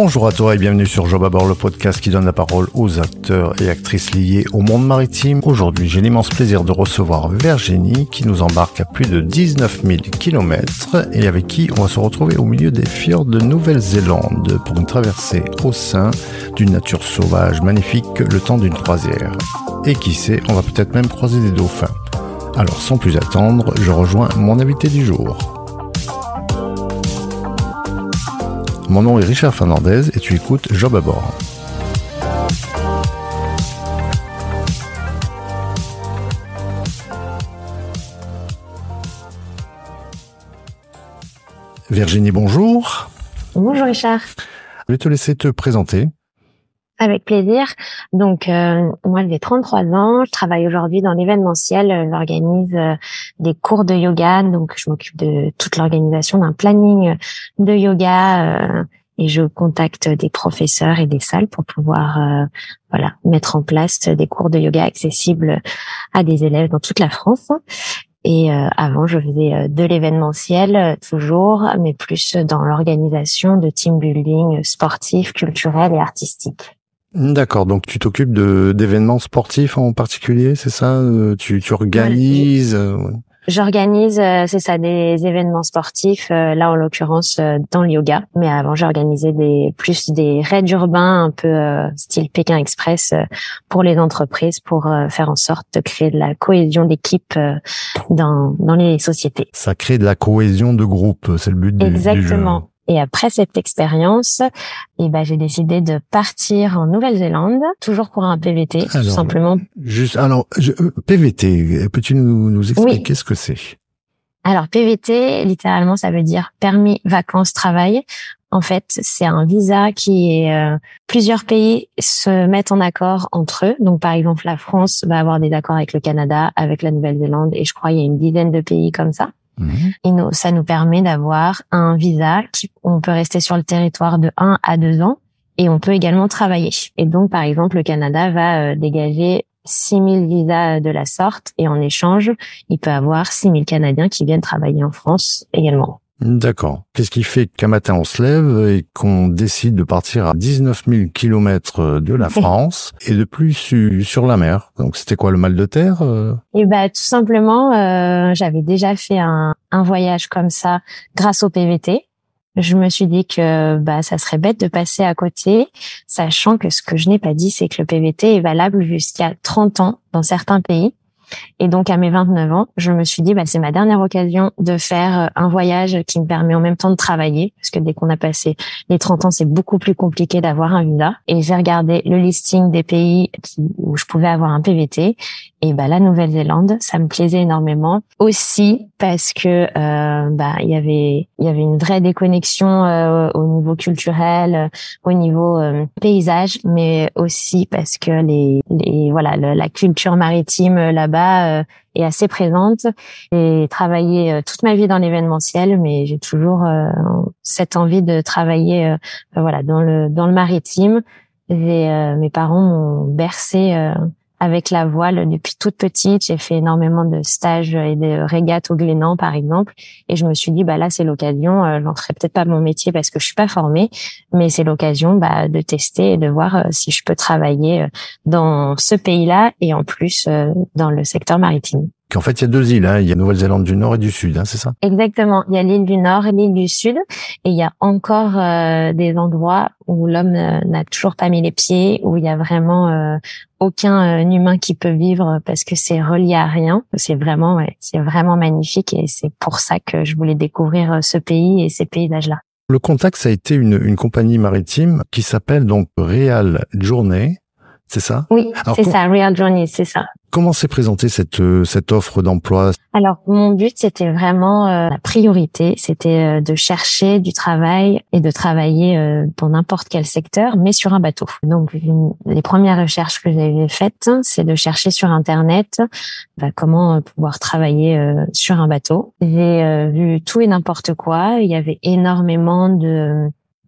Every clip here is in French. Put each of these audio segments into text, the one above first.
Bonjour à toi et bienvenue sur Job à bord, le podcast qui donne la parole aux acteurs et actrices liés au monde maritime. Aujourd'hui, j'ai l'immense plaisir de recevoir Virginie qui nous embarque à plus de 19 000 kilomètres et avec qui on va se retrouver au milieu des fjords de Nouvelle-Zélande pour une traversée au sein d'une nature sauvage magnifique le temps d'une croisière. Et qui sait, on va peut-être même croiser des dauphins. Alors sans plus attendre, je rejoins mon invité du jour. Mon nom est Richard Fernandez et tu écoutes Job à bord. Virginie, bonjour. Bonjour Richard. Je vais te laisser te présenter. Avec plaisir. Donc, moi, j'ai 33 ans. Je travaille aujourd'hui dans l'événementiel. J'organise des cours de yoga. Donc, je m'occupe de toute l'organisation d'un planning de yoga et je contacte des professeurs et des salles pour pouvoir mettre en place des cours de yoga accessibles à des élèves dans toute la France. Et avant, je faisais de l'événementiel toujours, mais plus dans l'organisation de team building sportif, culturel et artistique. D'accord, donc tu t'occupes d'événements sportifs en particulier, c'est ça? Tu organises J'organise, c'est ça, des événements sportifs, là en l'occurrence dans le yoga. Mais avant, j'organisais plus des raids urbains un peu style Pékin Express pour les entreprises pour faire en sorte de créer de la cohésion d'équipe dans les sociétés. Ça crée de la cohésion de groupe, c'est le but du jeu. Exactement. Et après cette expérience, j'ai décidé de partir en Nouvelle-Zélande, toujours pour un PVT, tout simplement. PVT, peux-tu nous expliquer ce que c'est? Alors, PVT, littéralement, ça veut dire permis vacances travail. En fait, c'est un visa qui est plusieurs pays se mettent en accord entre eux. Donc, par exemple, la France va avoir des accords avec le Canada, avec la Nouvelle-Zélande, et je crois il y a une dizaine de pays comme ça. Et ça nous permet d'avoir un visa on peut rester sur le territoire de 1 à 2 ans et on peut également travailler. Et donc, par exemple, le Canada va dégager 6 000 visas de la sorte et en échange, il peut avoir 6 000 Canadiens qui viennent travailler en France également. D'accord. Qu'est-ce qui fait qu'un matin on se lève et qu'on décide de partir à 19 000 kilomètres de la France et de plus sur la mer? Donc c'était quoi, le mal de terre? Et tout simplement, j'avais déjà fait un voyage comme ça grâce au PVT. Je me suis dit que ça serait bête de passer à côté, sachant que ce que je n'ai pas dit, c'est que le PVT est valable jusqu'à 30 ans dans certains pays. Et donc, à mes 29 ans, je me suis dit, c'est ma dernière occasion de faire un voyage qui me permet en même temps de travailler. Parce que dès qu'on a passé les 30 ans, c'est beaucoup plus compliqué d'avoir un visa. Et j'ai regardé le listing des pays où je pouvais avoir un PVT. Et la Nouvelle-Zélande, ça me plaisait énormément. Aussi parce que il y avait une vraie déconnexion au niveau culturel, au niveau paysage, mais aussi parce que la culture maritime là-bas est assez présente. J'ai travaillé toute ma vie dans l'événementiel, mais j'ai toujours cette envie de travailler dans le maritime. Mes parents m'ont bercée avec la voile depuis toute petite. J'ai fait énormément de stages et de régates au Glénan, par exemple. Et je me suis dit, là, c'est l'occasion. J'en ferai peut-être pas mon métier parce que je suis pas formée, mais c'est l'occasion, de tester et de voir si je peux travailler dans ce pays-là et en plus, dans le secteur maritime. En fait, il y a 2 îles, il y a Nouvelle-Zélande du Nord et du Sud, c'est ça? Exactement. Il y a l'île du Nord et l'île du Sud. Et il y a encore des endroits où l'homme n'a toujours pas mis les pieds, où il y a vraiment aucun humain qui peut vivre parce que c'est relié à rien. C'est vraiment magnifique et c'est pour ça que je voulais découvrir ce pays et ces paysages-là. Le contact, ça a été une compagnie maritime qui s'appelle donc Real Journey, c'est ça? Oui, c'est ça, Real Journey, c'est ça. Comment s'est présentée cette offre d'emploi? Alors, mon but, c'était vraiment la priorité, c'était de chercher du travail et de travailler dans n'importe quel secteur, mais sur un bateau. Donc, les premières recherches que j'avais faites, c'est de chercher sur Internet comment pouvoir travailler sur un bateau. J'ai vu tout et n'importe quoi. Il y avait énormément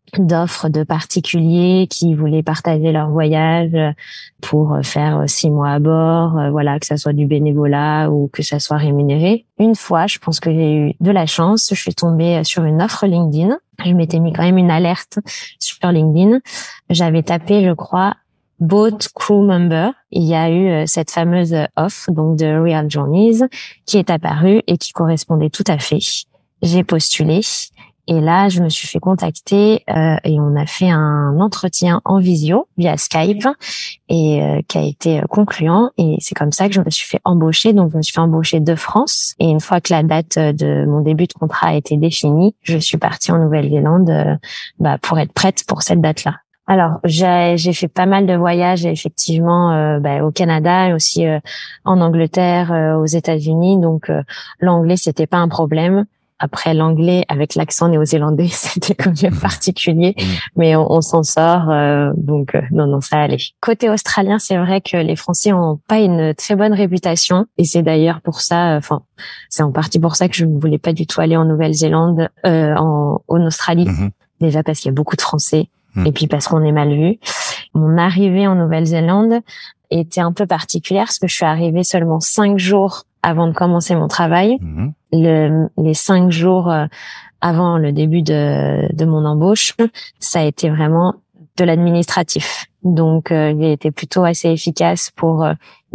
d'offres de particuliers qui voulaient partager leur voyage pour faire 6 mois à bord, voilà, que ça soit du bénévolat ou que ça soit rémunéré. Une fois, je pense que j'ai eu de la chance, je suis tombée sur une offre LinkedIn. Je m'étais mis quand même une alerte sur LinkedIn. J'avais tapé, je crois, Boat Crew Member. Il y a eu cette fameuse offre, donc de Real Journeys, qui est apparue et qui correspondait tout à fait. J'ai postulé. Et là, je me suis fait contacter et on a fait un entretien en visio via Skype et qui a été concluant. Et c'est comme ça que je me suis fait embaucher. Donc, je me suis fait embaucher de France. Et une fois que la date de mon début de contrat a été définie, je suis partie en Nouvelle-Zélande pour être prête pour cette date-là. Alors, j'ai fait pas mal de voyages effectivement au Canada et aussi en Angleterre, aux États-Unis. Donc, l'anglais, c'était pas un problème. Après, l'anglais avec l'accent néo-zélandais, c'était quand même particulier, mais on s'en sort, non, ça allait. Côté australien, c'est vrai que les Français ont pas une très bonne réputation, et c'est d'ailleurs pour ça, c'est en partie pour ça que je ne voulais pas du tout aller en Nouvelle-Zélande, en Australie, déjà parce qu'il y a beaucoup de Français, et puis parce qu'on est mal vu. Mon arrivée en Nouvelle-Zélande était un peu particulière, parce que je suis arrivée seulement 5 jours avant de commencer mon travail. Les 5 jours avant le début de mon embauche, ça a été vraiment de l'administratif. Donc, j'ai été plutôt assez efficace pour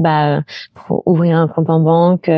ouvrir un compte en banque,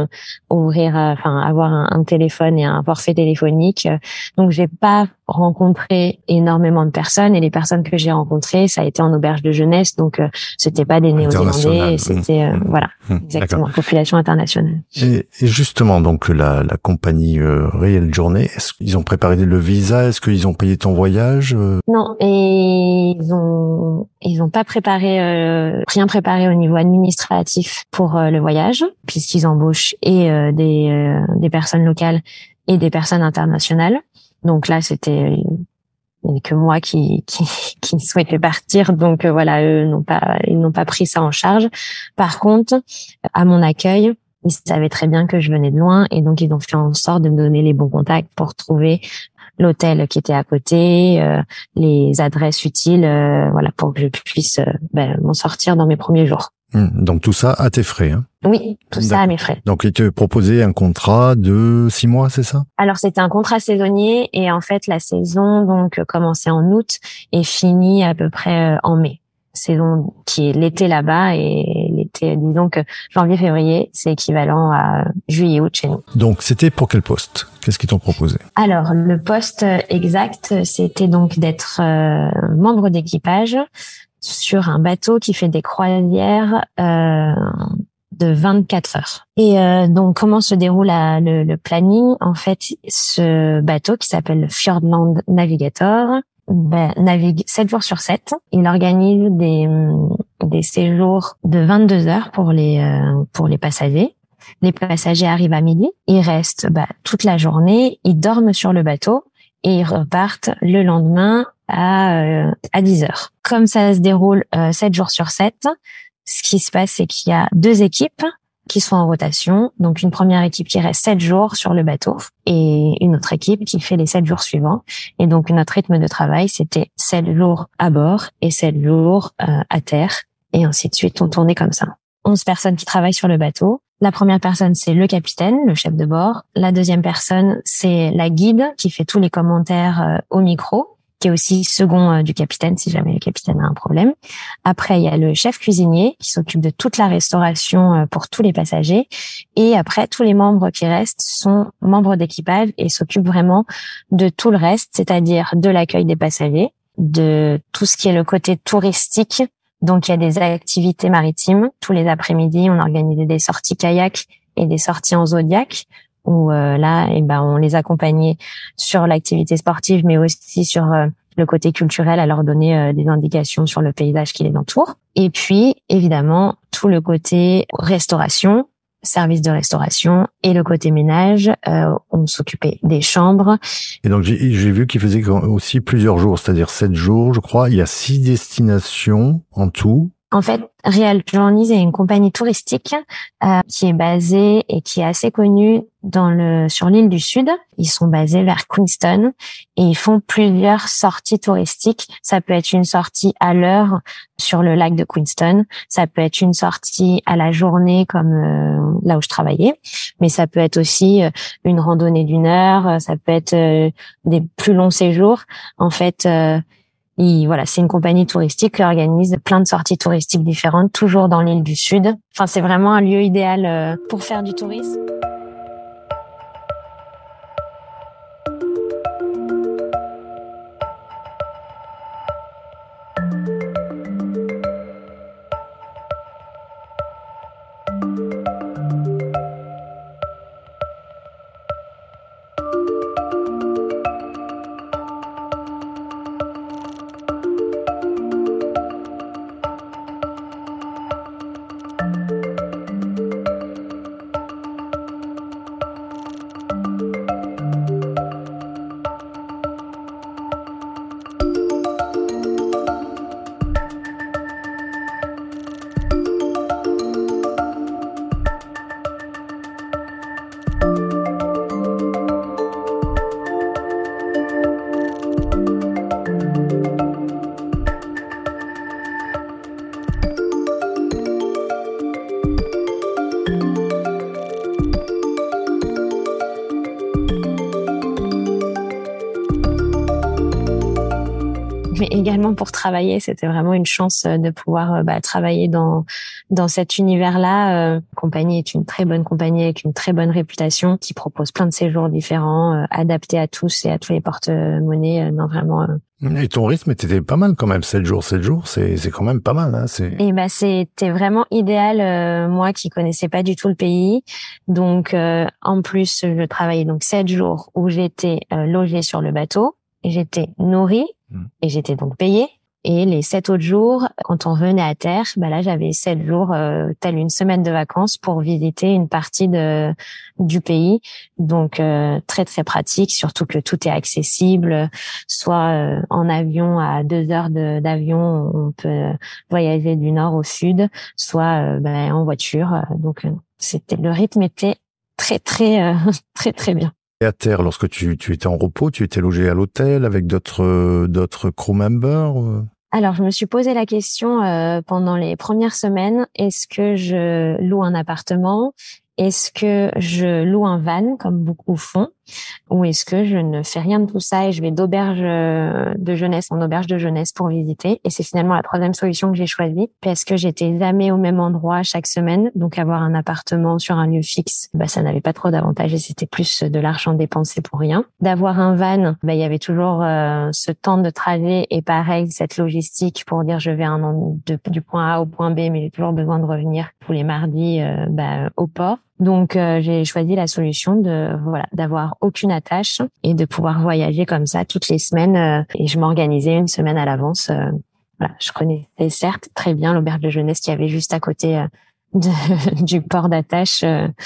avoir un téléphone et un forfait téléphonique. Donc, j'ai pas rencontré énormément de personnes, et les personnes que j'ai rencontrées, ça a été en auberge de jeunesse. Donc, c'était pas des Néo-Zélandais, c'était exactement, population internationale. Et justement, donc la compagnie Real Journeys, est-ce qu'ils ont préparé le visa? Est-ce qu'ils ont payé ton voyage? Non, et ils ont pas rien préparé au niveau administratif pour le voyage, puisqu'ils embauchent et des personnes locales et des personnes internationales. Donc là, c'était que moi qui souhaitais partir. Donc voilà, ils n'ont pas pris ça en charge. Par contre, à mon accueil, ils savaient très bien que je venais de loin, et donc ils ont fait en sorte de me donner les bons contacts pour trouver l'hôtel qui était à côté, les adresses utiles, pour que je puisse m'en sortir dans mes premiers jours. Donc tout ça à tes frais, hein? Oui, tout ça à mes frais. Donc ils te proposaient un contrat de 6 mois, c'est ça? Alors c'était un contrat saisonnier, et en fait la saison donc commençait en août et finit à peu près en mai. Saison qui est l'été là-bas, et l'été, disons que janvier-février, c'est équivalent à juillet-août chez nous. Donc c'était pour quel poste? Qu'est-ce qu'ils t'ont proposé? Alors le poste exact, c'était donc d'être membre d'équipage sur un bateau qui fait des croisières de 24 heures. Et donc comment se déroule le planning? En fait, ce bateau qui s'appelle le Fjordland Navigator navigue 7 jours sur 7. Il organise des séjours de 22 heures pour les passagers. Les passagers arrivent à midi, ils restent toute la journée, ils dorment sur le bateau et ils repartent le lendemain à 10 heures. Comme ça se déroule 7 jours sur 7, ce qui se passe, c'est qu'il y a 2 équipes qui sont en rotation. Donc une première équipe qui reste 7 jours sur le bateau et une autre équipe qui fait les 7 jours suivants. Et donc notre rythme de travail, c'était 7 jours à bord et 7 jours à terre, et ainsi de suite. On tournait comme ça. 11 personnes qui travaillent sur le bateau. La première personne, c'est le capitaine, le chef de bord. La deuxième personne, c'est la guide qui fait tous les commentaires au micro, qui est aussi second du capitaine si jamais le capitaine a un problème. Après, il y a le chef cuisinier qui s'occupe de toute la restauration pour tous les passagers. Et après, tous les membres qui restent sont membres d'équipage et s'occupent vraiment de tout le reste, c'est-à-dire de l'accueil des passagers, de tout ce qui est le côté touristique. Donc, il y a des activités maritimes. Tous les après-midi, on organisait des sorties kayak et des sorties en zodiac, où on les accompagnait sur l'activité sportive, mais aussi sur le côté culturel, à leur donner des indications sur le paysage qui les entoure. Et puis, évidemment, tout le côté restauration, service de restauration, et le côté ménage, on s'occupait des chambres. Et donc j'ai vu qu'il faisait aussi plusieurs jours, c'est-à-dire 7 jours, je crois. Il y a 6 destinations en tout. En fait, Real Journeys est une compagnie touristique qui est basée et qui est assez connue sur l'île du Sud. Ils sont basés vers Queenstown et ils font plusieurs sorties touristiques. Ça peut être une sortie à l'heure sur le lac de Queenstown, ça peut être une sortie à la journée comme là où je travaillais, mais ça peut être aussi une randonnée d'1 heure, ça peut être des plus longs séjours. En fait, voilà, c'est une compagnie touristique qui organise plein de sorties touristiques différentes, toujours dans l'île du Sud. Enfin, c'est vraiment un lieu idéal pour faire du tourisme. Mais également pour travailler, c'était vraiment une chance de pouvoir travailler dans cet univers-là. La compagnie est une très bonne compagnie avec une très bonne réputation qui propose plein de séjours différents, adaptés à tous et à tous les porte-monnaies. Non, vraiment. Et ton rythme était pas mal quand même, 7 jours, c'est quand même pas mal. Hein, Et c'était vraiment idéal, moi qui connaissais pas du tout le pays. Donc en plus, je travaillais donc 7 jours où j'étais logée sur le bateau, j'étais nourrie et j'étais donc payée. Et les 7 autres jours, quand on revenait à terre, là j'avais 7 jours, telle une semaine de vacances pour visiter une partie du pays. Donc très très pratique, surtout que tout est accessible, soit en avion à 2 heures d'avion, on peut voyager du nord au sud, soit en voiture. Donc le rythme était très très très très bien. Et à terre, lorsque tu étais en repos, tu étais logé à l'hôtel avec d'autres crew members? Alors, je me suis posé la question pendant les premières semaines, est-ce que je loue un appartement? Est-ce que je loue un van, comme beaucoup font? Ou est-ce que je ne fais rien de tout ça et je vais d'auberge de jeunesse en auberge de jeunesse pour visiter? Et c'est finalement la troisième solution que j'ai choisie parce que j'étais jamais au même endroit chaque semaine. Donc avoir un appartement sur un lieu fixe, ça n'avait pas trop d'avantages et c'était plus de l'argent dépensé pour rien. D'avoir un van, il y avait toujours ce temps de trajet et pareil, cette logistique pour dire je vais du point A au point B, mais j'ai toujours besoin de revenir tous les mardis au port. Donc j'ai choisi la solution d'avoir aucune attache et de pouvoir voyager comme ça toutes les semaines et je m'organisais une semaine à l'avance. Je connaissais certes très bien l'auberge de jeunesse qui avait juste à côté du port d'attache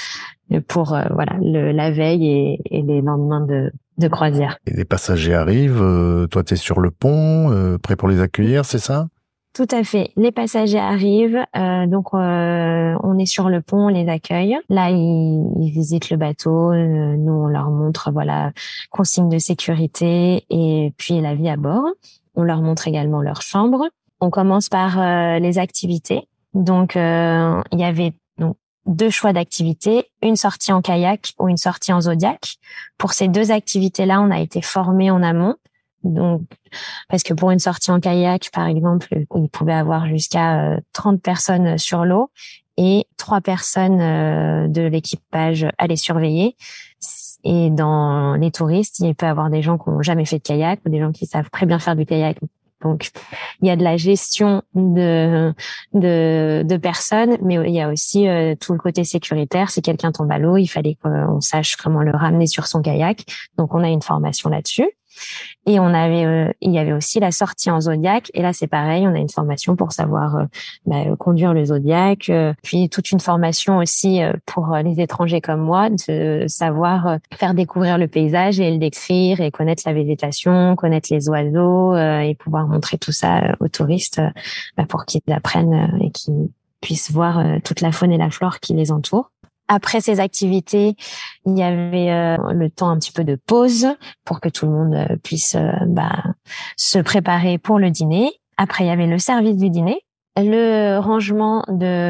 pour la veille et les lendemains de croisière. Et les passagers arrivent, toi t'es sur le pont, prêt pour les accueillir, c'est ça? Tout à fait. Les passagers arrivent, donc on est sur le pont, on les accueille. Là, ils visitent le bateau. Nous, on leur montre consignes de sécurité et puis la vie à bord. On leur montre également leur chambre. On commence par les activités. Donc, il y avait donc 2 choix d'activités, une sortie en kayak ou une sortie en Zodiac. Pour ces 2 activités-là, on a été formés en amont. Donc, parce que pour une sortie en kayak, par exemple, il pouvait avoir jusqu'à 30 personnes sur l'eau et 3 personnes de l'équipage à les surveiller. Et dans les touristes, il peut y avoir des gens qui n'ont jamais fait de kayak ou des gens qui savent très bien faire du kayak. Donc, il y a de la gestion de personnes, mais il y a aussi tout le côté sécuritaire. Si quelqu'un tombe à l'eau, il fallait qu'on sache comment le ramener sur son kayak. Donc, on a une formation là-dessus. Et il y avait aussi la sortie en Zodiac. Et là, c'est pareil, on a une formation pour savoir conduire le Zodiac. Puis toute une formation aussi pour les étrangers comme moi, de savoir faire découvrir le paysage et le décrire et connaître la végétation, connaître les oiseaux et pouvoir montrer tout ça aux touristes pour qu'ils apprennent et qu'ils puissent voir toute la faune et la flore qui les entourent. Après ces activités, il y avait le temps un petit peu de pause pour que tout le monde puisse se préparer pour le dîner. Après, il y avait le service du dîner, le rangement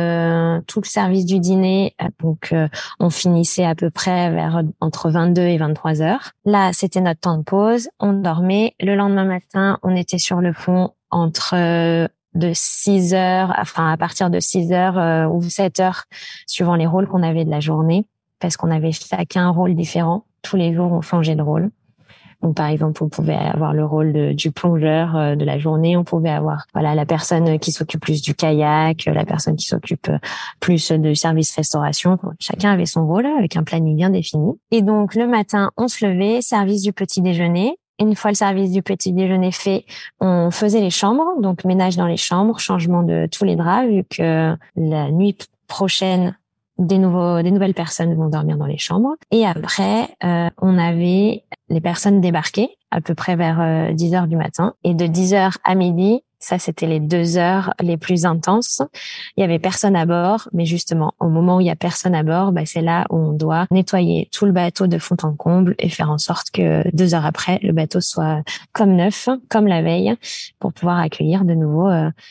de tout le service du dîner. Donc, on finissait à peu près vers entre 22 et 23 heures. Là, c'était notre temps de pause. On dormait. Le lendemain matin, on était sur le pont entre de 6 heures, enfin à partir de 6 heures ou 7 heures, suivant les rôles qu'on avait de la journée, parce qu'on avait chacun un rôle différent. Tous les jours, on changeait de rôle. Donc, par exemple, on pouvait avoir le rôle du plongeur de la journée. On pouvait avoir, la personne qui s'occupe plus du kayak, la personne qui s'occupe plus du service restauration. Chacun avait son rôle avec un planning bien défini. Et donc, le matin, on se levait, service du petit déjeuner. Une fois le service du petit déjeuner fait, on faisait les chambres, donc ménage dans les chambres, changement de tous les draps, vu que la nuit prochaine, des nouvelles personnes vont dormir dans les chambres. Et après, on avait les personnes débarquées à peu près vers 10 heures du matin. Et de 10 heures à midi, ça c'était les 2 heures les plus intenses. Il y avait personne à bord, mais justement, au moment où il y a personne à bord, c'est là où on doit nettoyer tout le bateau de fond en comble et faire en sorte que 2 heures après, le bateau soit comme neuf, comme la veille, pour pouvoir accueillir de nouveau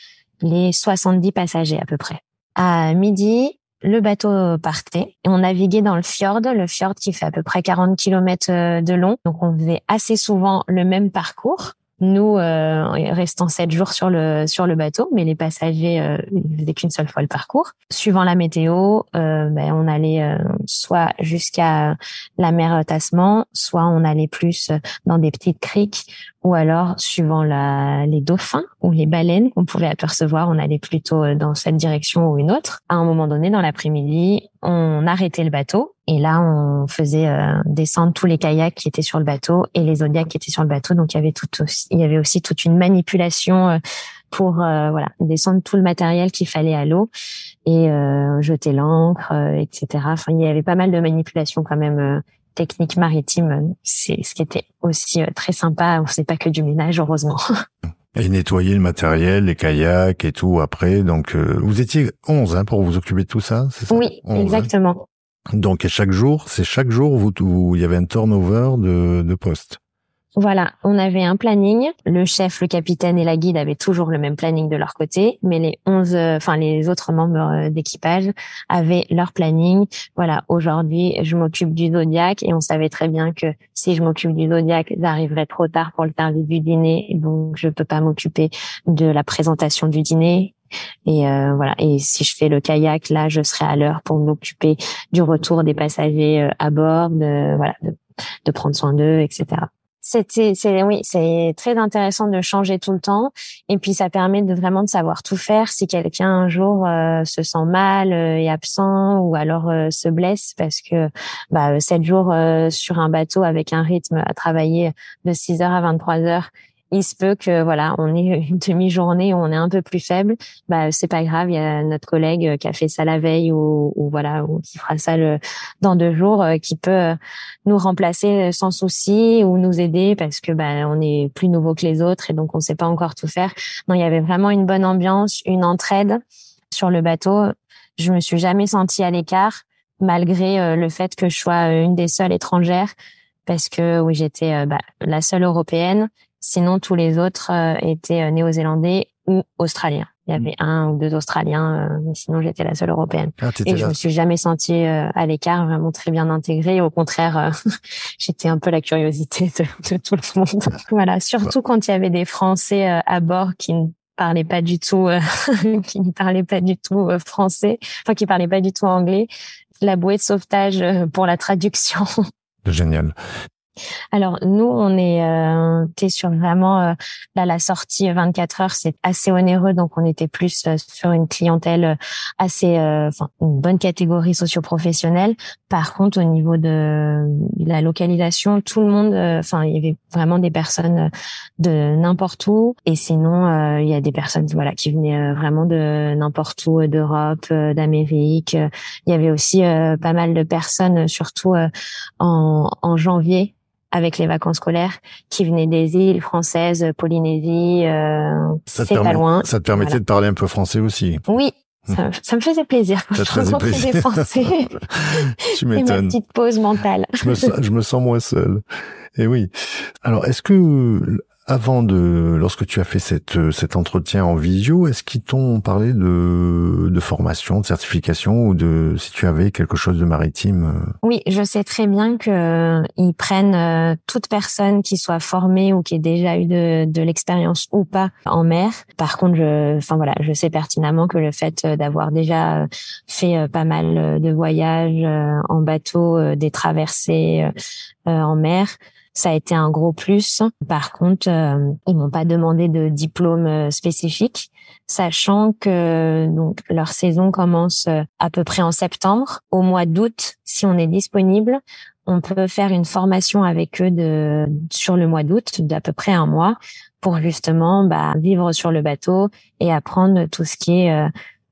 les 70 passagers à peu près. À midi, le bateau partait et on naviguait dans le fjord qui fait à peu près 40 kilomètres de long. Donc, on faisait assez souvent le même parcours. Nous, restant 7 jours sur le bateau, mais les passagers ils faisaient qu'une seule fois le parcours. Suivant la météo, on allait soit jusqu'à la mer Tasman, soit on allait plus dans des petites criques, ou alors suivant les dauphins ou les baleines qu'on pouvait apercevoir, on allait plutôt dans cette direction ou une autre. À un moment donné, dans l'après-midi, on arrêtait le bateau. Et là, on faisait descendre tous les kayaks qui étaient sur le bateau et les Zodiacs qui étaient sur le bateau. Donc, il y avait aussi toute une manipulation pour descendre tout le matériel qu'il fallait à l'eau et jeter l'ancre, etc. Enfin, il y avait pas mal de manipulations quand même techniques maritimes. C'est ce qui était aussi très sympa. On faisait pas que du ménage, heureusement. Et nettoyer le matériel, les kayaks et tout après. Donc, vous étiez 11 pour vous occuper de tout ça, c'est ça? Oui, 11, exactement. Donc, chaque jour, il y avait un turnover de postes. Voilà, on avait un planning. Le chef, le capitaine et la guide avaient toujours le même planning de leur côté, mais les autres membres d'équipage avaient leur planning. Voilà, aujourd'hui, je m'occupe du Zodiac et on savait très bien que si je m'occupe du Zodiac, j'arriverai trop tard pour le service du dîner, donc je peux pas m'occuper de la présentation du dîner. Et et si je fais le kayak, là, je serai à l'heure pour m'occuper du retour des passagers à bord, de prendre soin d'eux, etc. C'est très intéressant de changer tout le temps, et puis ça permet de savoir tout faire si quelqu'un un jour se sent mal, est absent ou alors se blesse, parce que 7 jours sur un bateau avec un rythme à travailler de 6 heures à 23 heures. Il se peut que on ait une demi-journée où on est un peu plus faible, c'est pas grave, il y a notre collègue qui a fait ça la veille ou qui fera ça dans 2 jours, qui peut nous remplacer sans souci ou nous aider parce que on est plus nouveau que les autres et donc on sait pas encore tout faire. Non, il y avait vraiment une bonne ambiance, une entraide sur le bateau. Je me suis jamais sentie à l'écart malgré le fait que je sois une des seules étrangères, parce que oui, j'étais la seule européenne. Sinon, tous les autres étaient néo-zélandais ou australiens. Il y avait 1 ou 2 Australiens, mais sinon j'étais la seule européenne. Et je me suis jamais sentie à l'écart, vraiment très bien intégrée. Au contraire, j'étais un peu la curiosité de tout le monde. Voilà, surtout quand il y avait des Français à bord qui ne parlaient pas du tout, français, enfin qui parlaient pas du tout anglais. La bouée de sauvetage pour la traduction. Génial. Alors nous, on était sur vraiment là la sortie 24 heures, c'est assez onéreux, donc on était plus sur une clientèle assez, enfin une bonne catégorie socio-professionnelle. Par contre, au niveau de la localisation, tout le monde, enfin il y avait vraiment des personnes de n'importe où, et sinon il y a des personnes voilà qui venaient vraiment de n'importe où, d'Europe, d'Amérique. Il y avait aussi pas mal de personnes, surtout en janvier, avec les vacances scolaires, qui venaient des îles françaises, Polynésie, c'est pas loin. Ça te permettait de parler un peu français aussi. Oui, ça me faisait plaisir quand je rencontrais des Français. Tu m'étonnes. Et ma petite pause mentale. Je me sens moins seul. Et oui. Alors, est-ce que lorsque tu as fait cet entretien en visio, est-ce qu'ils t'ont parlé de formation, de certification, ou si tu avais quelque chose de maritime? Oui, je sais très bien que ils prennent toute personne qui soit formée ou qui ait déjà eu de l'expérience ou pas en mer. Par contre, je sais pertinemment que le fait d'avoir déjà fait pas mal de voyages en bateau, des traversées en mer, ça a été un gros plus. Par contre, ils m'ont pas demandé de diplôme spécifique, sachant que donc leur saison commence à peu près en septembre. Au mois d'août, si on est disponible, on peut faire une formation avec eux sur le mois d'août, d'à peu près un mois, pour justement vivre sur le bateau et apprendre tout ce qui est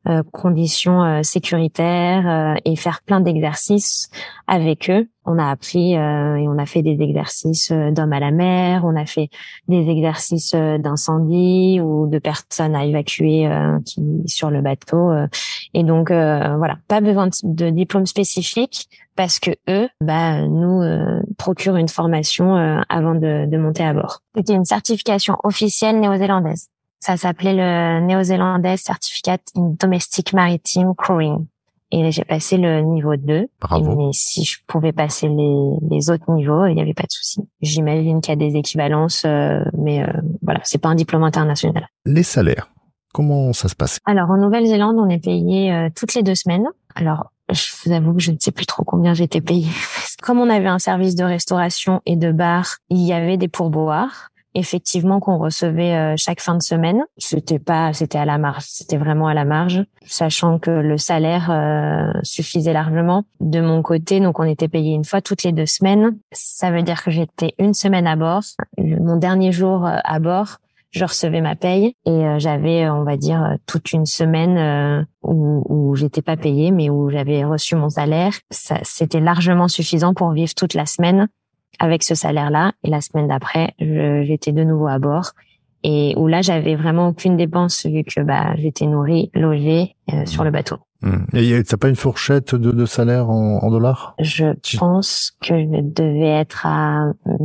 conditions sécuritaires et faire plein d'exercices avec eux. On a appris et on a fait des exercices d'hommes à la mer, on a fait des exercices d'incendie ou de personnes à évacuer qui sur le bateau. Et donc voilà, pas besoin de diplôme spécifique parce que eux nous procurent une formation avant de monter à bord. C'était une certification officielle néo-zélandaise. Ça s'appelait le Néo-Zélandais Certificate in Domestic Maritime Crewing. Et j'ai passé le niveau 2. Bravo. Mais si je pouvais passer les autres niveaux, il n'y avait pas de souci. J'imagine qu'il y a des équivalences, mais voilà, c'est pas un diplôme international. Les salaires, comment ça se passe? Alors, en Nouvelle-Zélande, on est payé toutes les 2 semaines. Alors, je vous avoue que je ne sais plus trop combien j'étais payée. Comme on avait un service de restauration et de bar, il y avait des pourboires. Effectivement, qu'on recevait chaque fin de semaine. C'était à la marge. C'était vraiment à la marge, sachant que le salaire suffisait largement. De mon côté, donc on était payé une fois toutes les 2 semaines. Ça veut dire que j'étais une semaine à bord. Mon dernier jour à bord, je recevais ma paye et j'avais, on va dire, toute une semaine où j'étais pas payée, mais où j'avais reçu mon salaire. Ça, c'était largement suffisant pour vivre toute la semaine avec ce salaire-là. Et la semaine d'après, j'étais de nouveau à bord. Et où là, j'avais vraiment aucune dépense vu que j'étais nourrie, logée sur le bateau. Et t'as pas une fourchette de salaire en dollars? Je pense que je devais être à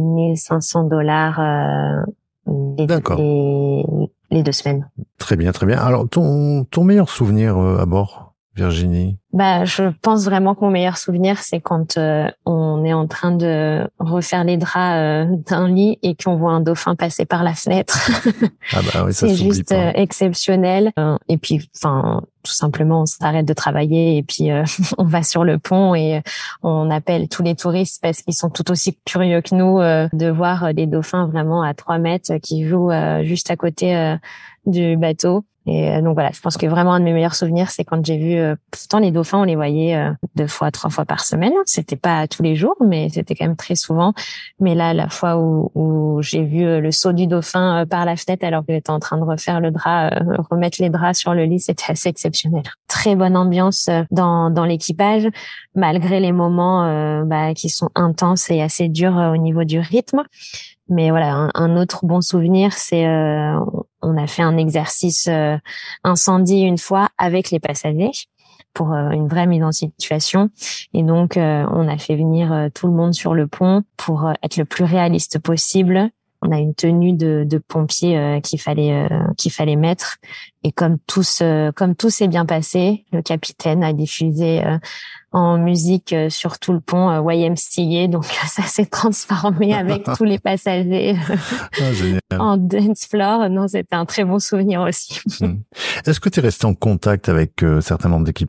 $1,500 les 2 semaines. Très bien, très bien. Alors, ton meilleur souvenir à bord, Virginie? Je pense vraiment que mon meilleur souvenir, c'est quand on est en train de refaire les draps d'un lit et qu'on voit un dauphin passer par la fenêtre. Ah oui, ça c'est s'oublie juste pas. Exceptionnel. Et puis, tout simplement, on s'arrête de travailler et puis on va sur le pont et on appelle tous les touristes parce qu'ils sont tout aussi curieux que nous de voir des dauphins vraiment à 3 mètres qui jouent juste à côté du bateau. Et donc voilà, je pense que vraiment un de mes meilleurs souvenirs, c'est quand j'ai vu, pourtant les dauphins, on les voyait 2 fois, 3 fois par semaine. C'était pas tous les jours, mais c'était quand même très souvent. Mais là, la fois où j'ai vu le saut du dauphin par la fenêtre alors que j'étais en train de refaire le drap, remettre les draps sur le lit, c'était assez exceptionnel. Très bonne ambiance dans l'équipage, malgré les moments qui sont intenses et assez durs au niveau du rythme. Mais voilà, un autre bon souvenir, c'est on a fait un exercice incendie une fois avec les passagers pour une vraie mise en situation. Et donc, on a fait venir tout le monde sur le pont pour être le plus réaliste possible. On a une tenue de pompier qu'il fallait mettre. Et comme tout s'est bien passé, le capitaine a diffusé en musique sur tout le pont YMCA, donc ça s'est transformé avec tous les passagers en dance floor. Non, c'était un très bon souvenir aussi. Est-ce que tu es resté en contact avec certains membres d'équipage?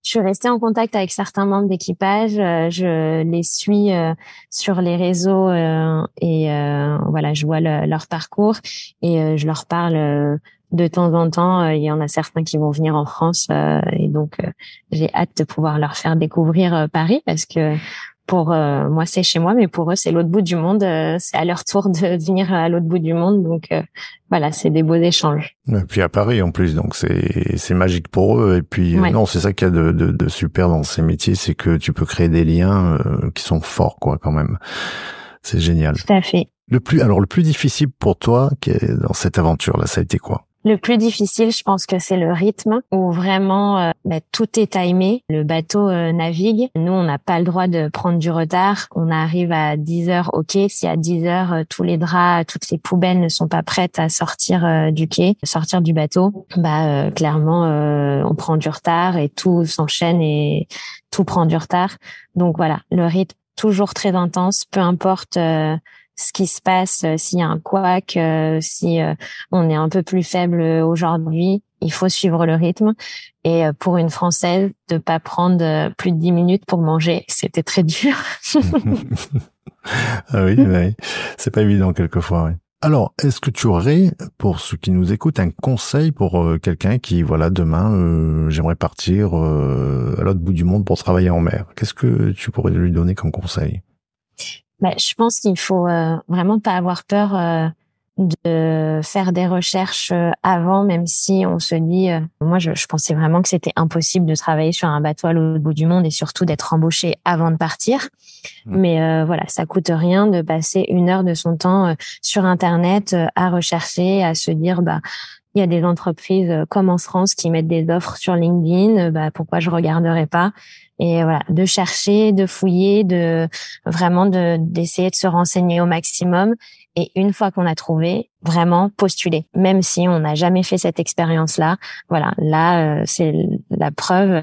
Je suis restée en contact avec certains membres d'équipage. Je les suis sur les réseaux et voilà, je vois leur parcours et je leur parle de temps en temps. Il y en a certains qui vont venir en France et donc j'ai hâte de pouvoir leur faire découvrir Paris parce que pour moi c'est chez moi, mais pour eux c'est l'autre bout du monde. C'est à leur tour de venir à l'autre bout du monde, donc voilà, c'est des beaux échanges. Et puis à Paris en plus, donc c'est magique pour eux. Et puis Ouais. non, c'est ça qu'il y a de super dans ces métiers, c'est que tu peux créer des liens qui sont forts, quoi, quand même. C'est génial. Tout à fait. Le plus difficile pour toi dans cette aventure-là, ça a été quoi? Le plus difficile, je pense que c'est le rythme où vraiment tout est timé. Le bateau navigue. Nous, on n'a pas le droit de prendre du retard. On arrive à 10 heures au quai. Si à 10 heures, tous les draps, toutes les poubelles ne sont pas prêtes à sortir du quai, sortir du bateau, clairement, on prend du retard et tout s'enchaîne et tout prend du retard. Donc voilà, le rythme toujours très intense, peu importe ce qui se passe, s'il y a un couac, si on est un peu plus faible aujourd'hui, il faut suivre le rythme. Et pour une Française, de pas prendre plus de 10 minutes pour manger, c'était très dur. Ah oui, c'est pas évident quelquefois, oui. Alors, est-ce que tu aurais, pour ceux qui nous écoutent, un conseil pour quelqu'un qui, voilà, demain, j'aimerais partir à l'autre bout du monde pour travailler en mer? Qu'est-ce que tu pourrais lui donner comme conseil? Je pense qu'il faut vraiment pas avoir peur de faire des recherches avant, même si on se dit, moi je pensais vraiment que c'était impossible de travailler sur un bateau à l'autre bout du monde et surtout d'être embauché avant de partir. Mais voilà, ça coûte rien de passer 1 heure de son temps sur Internet à rechercher, à se dire il y a des entreprises comme en France qui mettent des offres sur LinkedIn, pourquoi je regarderais pas? Et voilà, de chercher, de fouiller, d'essayer de se renseigner au maximum. Et une fois qu'on a trouvé, vraiment postuler. Même si on n'a jamais fait cette expérience-là, voilà, là c'est la preuve.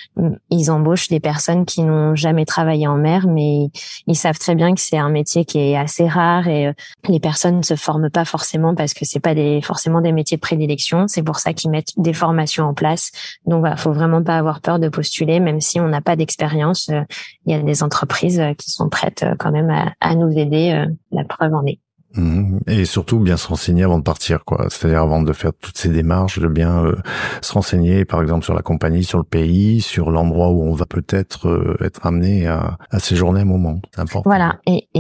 Ils embauchent des personnes qui n'ont jamais travaillé en mer, mais ils savent très bien que c'est un métier qui est assez rare et les personnes ne se forment pas forcément parce que c'est pas forcément des métiers de prédilection. C'est pour ça qu'ils mettent des formations en place. Donc voilà, faut vraiment pas avoir peur de postuler, même si on n'a pas d'expérience. Il y a des entreprises qui sont prêtes quand même à nous aider. La preuve en est. Et surtout bien se renseigner avant de partir, quoi. C'est-à-dire avant de faire toutes ces démarches, de bien se renseigner, par exemple sur la compagnie, sur le pays, sur l'endroit où on va peut-être être amené à séjourner un moment. C'est important. Voilà,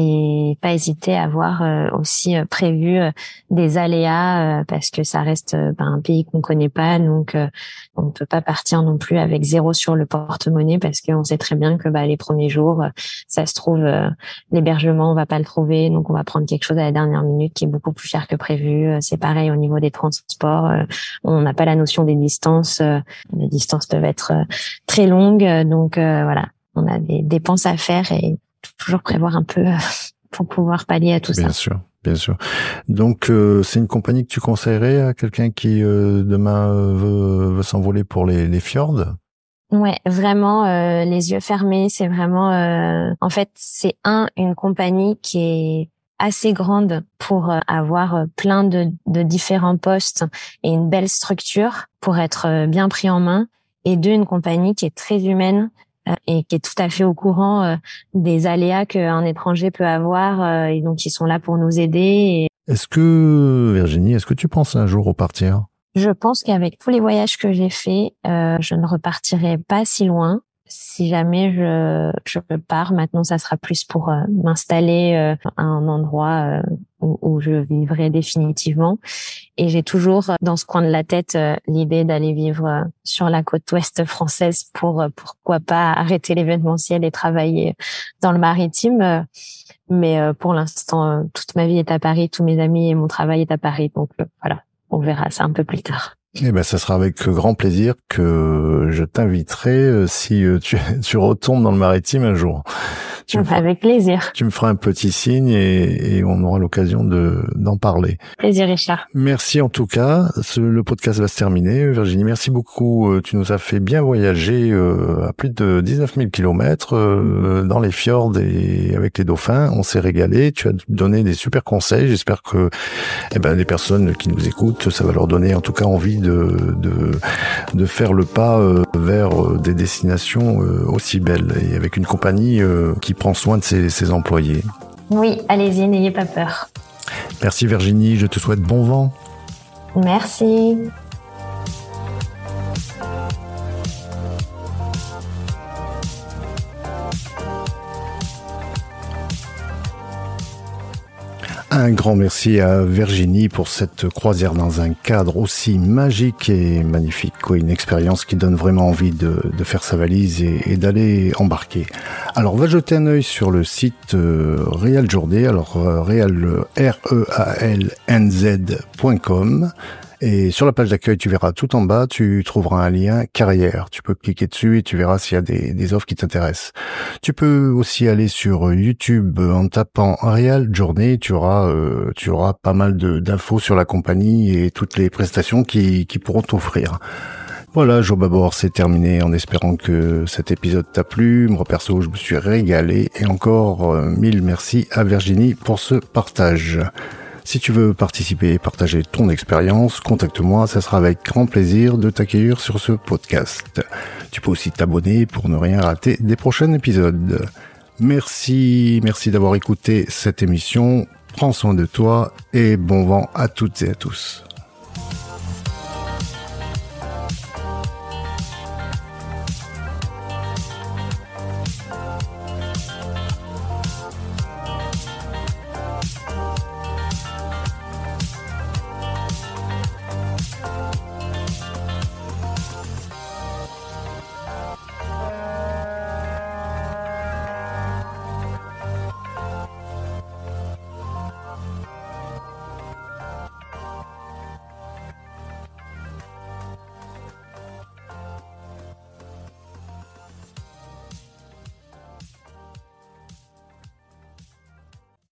et pas hésiter à avoir aussi prévu des aléas parce que ça reste un pays qu'on connaît pas, donc on ne peut pas partir non plus avec 0 sur le porte-monnaie parce qu'on sait très bien que les premiers jours, ça se trouve l'hébergement on va pas le trouver, donc on va prendre quelque chose à la dernière minute qui est beaucoup plus cher que prévu. C'est pareil au niveau des transports, on n'a pas la notion des distances. Les distances peuvent être très longues, donc voilà, on a des dépenses à faire et toujours prévoir un peu pour pouvoir pallier à tout ça. Bien sûr, bien sûr. Donc c'est une compagnie que tu conseillerais à quelqu'un qui demain veut s'envoler pour les fjords? Ouais, vraiment les yeux fermés, c'est vraiment en fait, c'est une compagnie qui est assez grande pour avoir plein de différents postes et une belle structure pour être bien pris en main, et 2, une compagnie qui est très humaine et qui est tout à fait au courant des aléas qu'un étranger peut avoir et donc ils sont là pour nous aider. Est-ce que Virginie, tu penses un jour repartir? Je pense qu'avec tous les voyages que j'ai faits, je ne repartirai pas si loin. Si jamais je pars, maintenant ça sera plus pour m'installer à un endroit où je vivrai définitivement. Et j'ai toujours dans ce coin de la tête l'idée d'aller vivre sur la côte ouest française pour pourquoi pas arrêter l'événementiel et travailler dans le maritime. Mais pour l'instant, toute ma vie est à Paris, tous mes amis et mon travail est à Paris. Donc voilà, on verra ça un peu plus tard. Eh ben, ça sera avec grand plaisir que je t'inviterai si tu retournes dans le maritime un jour. Avec plaisir. Tu me feras un petit signe et on aura l'occasion d'en parler. Plaisir, Richard. Merci en tout cas. Le podcast va se terminer. Virginie, merci beaucoup. Tu nous as fait bien voyager à plus de 19 000 kilomètres dans les fjords et avec les dauphins. On s'est régalé. Tu as donné des super conseils. J'espère que les personnes qui nous écoutent, ça va leur donner en tout cas envie de faire le pas vers des destinations aussi belles et avec une compagnie qui prend soin de ses employés. Oui, allez-y, n'ayez pas peur. Merci Virginie, je te souhaite bon vent. Merci. Un grand merci à Virginie pour cette croisière dans un cadre aussi magique et magnifique. Une expérience qui donne vraiment envie de faire sa valise et d'aller embarquer. Alors, va jeter un œil sur le site Real Journée, alors realnz.com. Et sur la page d'accueil, tu verras tout en bas, tu trouveras un lien carrière. Tu peux cliquer dessus et tu verras s'il y a des offres qui t'intéressent. Tu peux aussi aller sur YouTube en tapant Real Journée. Tu auras pas mal d'infos sur la compagnie et toutes les prestations qui pourront t'offrir. Voilà, Joe Babord, c'est terminé en espérant que cet épisode t'a plu. Moi, perso, je me suis régalé. Et encore 1000 merci à Virginie pour ce partage. Si tu veux participer et partager ton expérience, contacte-moi, ça sera avec grand plaisir de t'accueillir sur ce podcast. Tu peux aussi t'abonner pour ne rien rater des prochains épisodes. Merci d'avoir écouté cette émission. Prends soin de toi et bon vent à toutes et à tous.